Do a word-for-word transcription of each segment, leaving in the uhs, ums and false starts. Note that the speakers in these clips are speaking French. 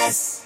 S.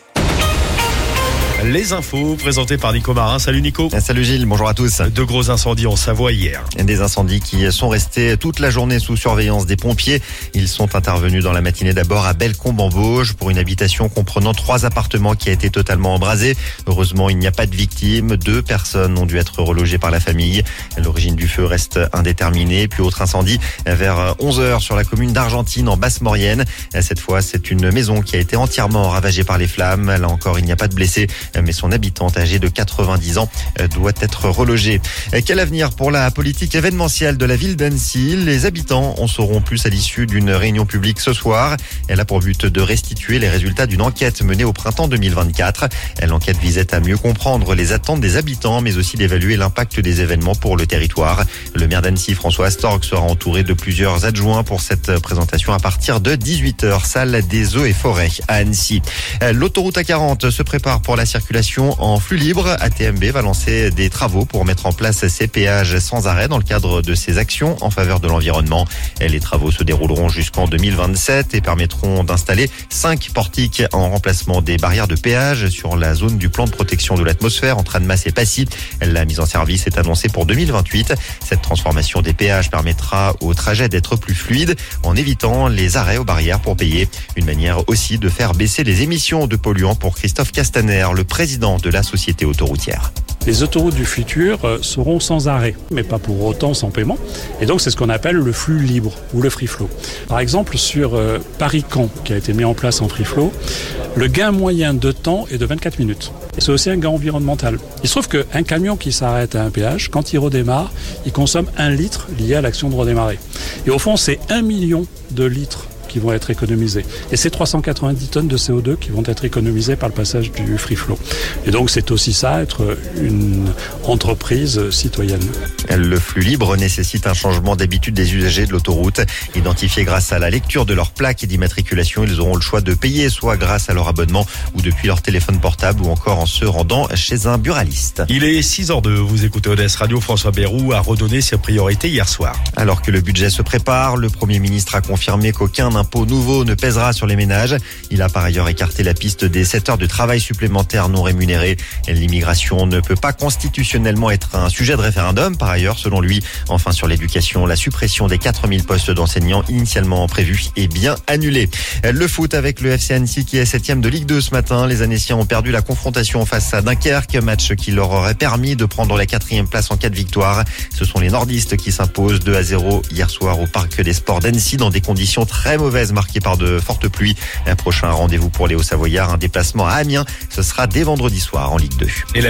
Les infos présentées par Nico Marin. Salut Nico. Salut Gilles, bonjour à tous. Deux gros incendies en Savoie hier. Des incendies qui sont restés toute la journée sous surveillance des pompiers. Ils sont intervenus dans la matinée d'abord à Bellecombe-en-Vosges pour une habitation comprenant trois appartements qui a été totalement embrasée. Heureusement, il n'y a pas de victimes. Deux personnes ont dû être relogées par la famille. L'origine du feu reste indéterminée. Puis autre incendie vers onze heures sur la commune d'Argentine en Basse-Maurienne. Cette fois, c'est une maison qui a été entièrement ravagée par les flammes. Là encore, il n'y a pas de blessés, mais son habitante âgée de quatre-vingt-dix ans doit être relogée. Quel avenir pour la politique événementielle de la ville d'Annecy? Les habitants en sauront plus à l'issue d'une réunion publique ce soir. Elle a pour but de restituer les résultats d'une enquête menée au printemps deux mille vingt-quatre. L'enquête visait à mieux comprendre les attentes des habitants, mais aussi d'évaluer l'impact des événements pour le territoire. Le maire d'Annecy, François Astorg, sera entouré de plusieurs adjoints pour cette présentation à partir de dix-huit heures, salle des eaux et forêts à Annecy. L'autoroute A quarante se prépare pour la circulation en flux libre. A T M B va lancer des travaux pour mettre en place ces péages sans arrêt dans le cadre de ses actions en faveur de l'environnement. Les travaux se dérouleront jusqu'en deux mille vingt-sept et permettront d'installer cinq portiques en remplacement des barrières de péage sur la zone du plan de protection de l'atmosphère entre Annemasse et Passy. La mise en service est annoncée pour deux mille vingt-huit. Cette transformation des péages permettra au trajet d'être plus fluide en évitant les arrêts aux barrières pour payer. Une manière aussi de faire baisser les émissions de polluants pour Christophe Castaner, le président de la société autoroutière. Les autoroutes du futur seront sans arrêt, mais pas pour autant sans paiement. Et donc c'est ce qu'on appelle le flux libre ou le free flow. Par exemple, sur Paris-Caen, qui a été mis en place en free flow, le gain moyen de temps est de vingt-quatre minutes. Et c'est aussi un gain environnemental. Il se trouve qu'un camion qui s'arrête à un péage, quand il redémarre, il consomme un litre lié à l'action de redémarrer. Et au fond, c'est un million de litres qui vont être économisés. Et c'est trois cent quatre-vingt-dix tonnes de C O deux qui vont être économisées par le passage du free flow. Et donc c'est aussi ça, être une entreprise citoyenne. Le flux libre nécessite un changement d'habitude des usagers de l'autoroute. Identifiés grâce à la lecture de leur plaque d'immatriculation, ils auront le choix de payer soit grâce à leur abonnement ou depuis leur téléphone portable ou encore en se rendant chez un buraliste. Il est six heures deux, vous écoutez O D S Radio. François Bayrou a redonné ses priorités hier soir. Alors que le budget se prépare, le Premier ministre a confirmé qu'aucun impôt nouveau ne pèsera sur les ménages. Il a par ailleurs écarté la piste des sept heures de travail supplémentaires non rémunérées. L'immigration ne peut pas constitutionnellement être un sujet de référendum, par ailleurs, selon lui. Enfin, sur l'éducation, la suppression des quatre mille postes d'enseignants initialement prévus est bien annulée. Le foot avec le F C Annecy qui est septième de Ligue deux ce matin. Les Annéciens ont perdu la confrontation face à Dunkerque, match qui leur aurait permis de prendre la quatrième place en cas de victoire. Ce sont les nordistes qui s'imposent deux à zéro hier soir au Parc des Sports d'Annecy dans des conditions très mauvaises marquée par de fortes pluies. Un prochain rendez-vous pour les Hauts-Savoyards, un déplacement à Amiens. Ce sera dès vendredi soir en Ligue deux. Et